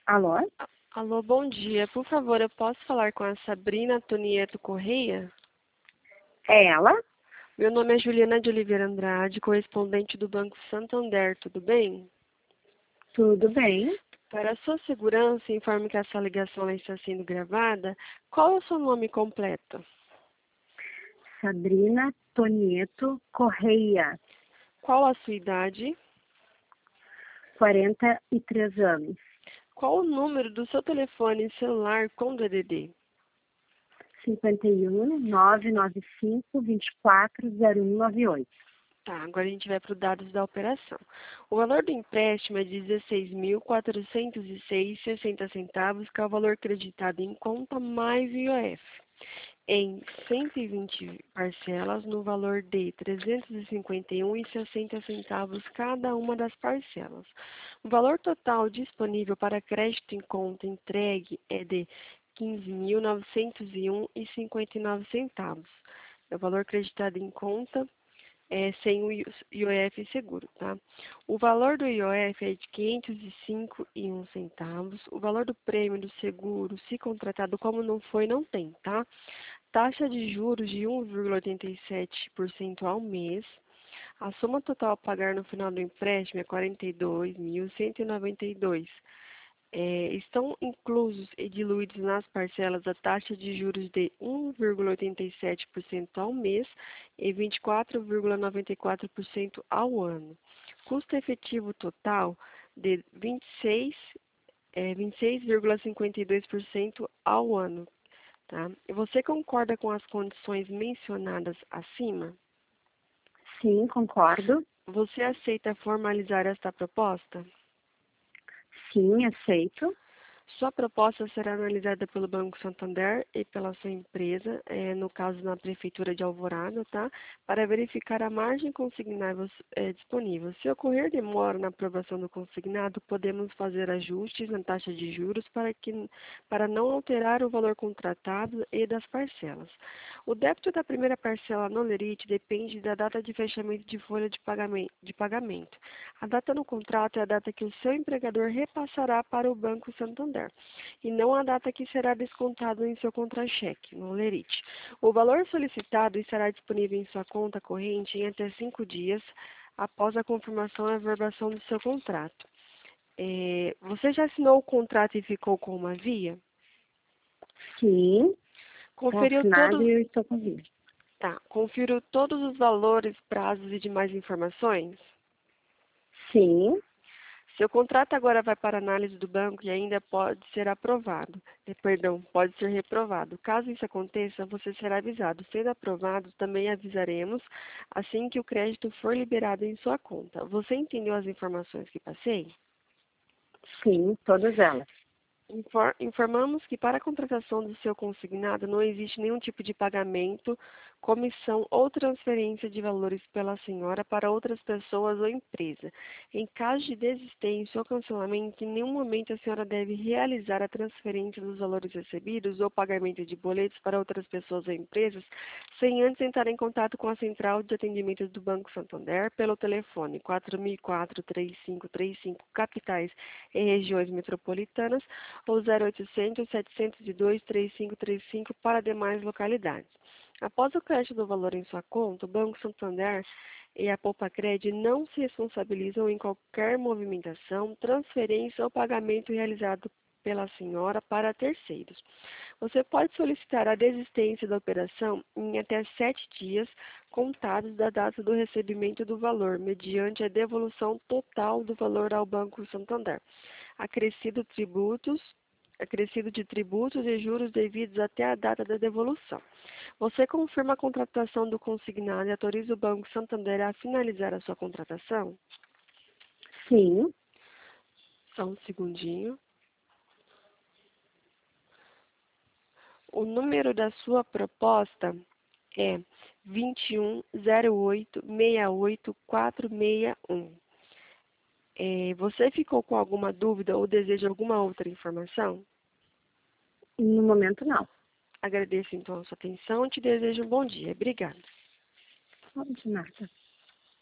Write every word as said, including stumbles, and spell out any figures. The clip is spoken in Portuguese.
Alô? A- Alô, bom dia. Por favor, eu posso falar com a Sabrina Tonieto Correia? É ela? Meu nome é Juliana de Oliveira Andrade, correspondente do Banco Santander, tudo bem? Tudo bem? Para a sua segurança, informe que essa ligação está sendo gravada. Qual é o seu nome completo? Sabrina Tonieto Correia, Qual a sua idade? quarenta e três anos. Qual o número do seu telefone celular com D D D? cinquenta e um, nove nove cinco, vinte e quatro, zero um nove oito. Tá, agora a gente vai para os dados da operação. O valor do empréstimo é de dezesseis mil quatrocentos e seis vírgula sessenta centavos, que é o valor creditado em conta mais I O F, em cento e vinte parcelas no valor de trezentos e cinquenta e um vírgula sessenta centavos cada uma das parcelas. O valor total disponível para crédito em conta entregue é de quinze mil novecentos e um vírgula cinquenta e nove centavos. É o valor creditado em conta é, sem o I O F seguro, tá? O valor do I O F é de quinhentos e cinco vírgula um centavos. O valor do prêmio do seguro, se contratado como não foi, não tem, tá? Taxa de juros de um vírgula oitenta e sete por cento ao mês. A soma total a pagar no final do empréstimo é quarenta e dois mil cento e noventa e dois reais. É, estão inclusos e diluídos nas parcelas a taxa de juros de um vírgula oitenta e sete por cento ao mês e vinte e quatro vírgula noventa e quatro por cento ao ano. Custo efetivo total de vinte e seis, é, vinte e seis vírgula cinquenta e dois por cento ao ano. Tá? E você concorda com as condições mencionadas acima? Sim, concordo. Você aceita formalizar esta proposta? Sim, aceito. Sua proposta será analisada pelo Banco Santander e pela sua empresa, eh, no caso na Prefeitura de Alvorada, tá? Para verificar a margem consignável eh, disponível. Se ocorrer demora na aprovação do consignado, podemos fazer ajustes na taxa de juros para, que, para não alterar o valor contratado e das parcelas. O débito da primeira parcela no lerite depende da data de fechamento de folha de pagamento. De pagamento. A data no contrato é a data que o seu empregador repassará para o Banco Santander e não a data que será descontado em seu contra-cheque, no lerite. O valor solicitado estará disponível em sua conta corrente em até cinco dias após a confirmação e averbação do seu contrato. É, você já assinou o contrato e ficou com uma via? Sim, está Conferiu assinado todos, e eu estou com vida. tá, conferiu todos os valores, prazos e demais informações? Sim, Seu contrato agora vai para análise do banco e ainda pode ser aprovado, eh, perdão, pode ser reprovado. Caso isso aconteça, você será avisado. Sendo aprovado, também avisaremos assim que o crédito for liberado em sua conta. Você entendeu as informações que passei? sim, todas elas. Infor- Informamos que para a contratação do seu consignado não existe nenhum tipo de pagamento, comissão ou transferência de valores pela senhora para outras pessoas ou empresa. Em caso de desistência ou cancelamento, em nenhum momento a senhora deve realizar a transferência dos valores recebidos ou pagamento de boletos para outras pessoas ou empresas sem antes entrar em contato com a central de atendimento do Banco Santander pelo telefone quatro mil e quatro, três cinco três cinco, capitais e regiões metropolitanas, ou zero oitocentos, setecentos e dois, três cinco três cinco para demais localidades. Após o crédito do valor em sua conta, o Banco Santander e a Poupa-Cred não se responsabilizam em qualquer movimentação, transferência ou pagamento realizado pela senhora para terceiros. Você pode solicitar a desistência da operação em até sete dias contados da data do recebimento do valor, mediante a devolução total do valor ao Banco Santander, acrescido tributos, acrescido de tributos e juros devidos até a data da devolução. Você confirma a contratação do consignado e autoriza o Banco Santander a finalizar a sua contratação? Sim, Só um segundinho. O número da sua proposta é vinte e um zero oito seis oito quatro seis um. É, você ficou com alguma dúvida ou deseja alguma outra informação? no momento não. Agradeço então a sua atenção e te desejo um bom dia. Obrigada. Não de nada.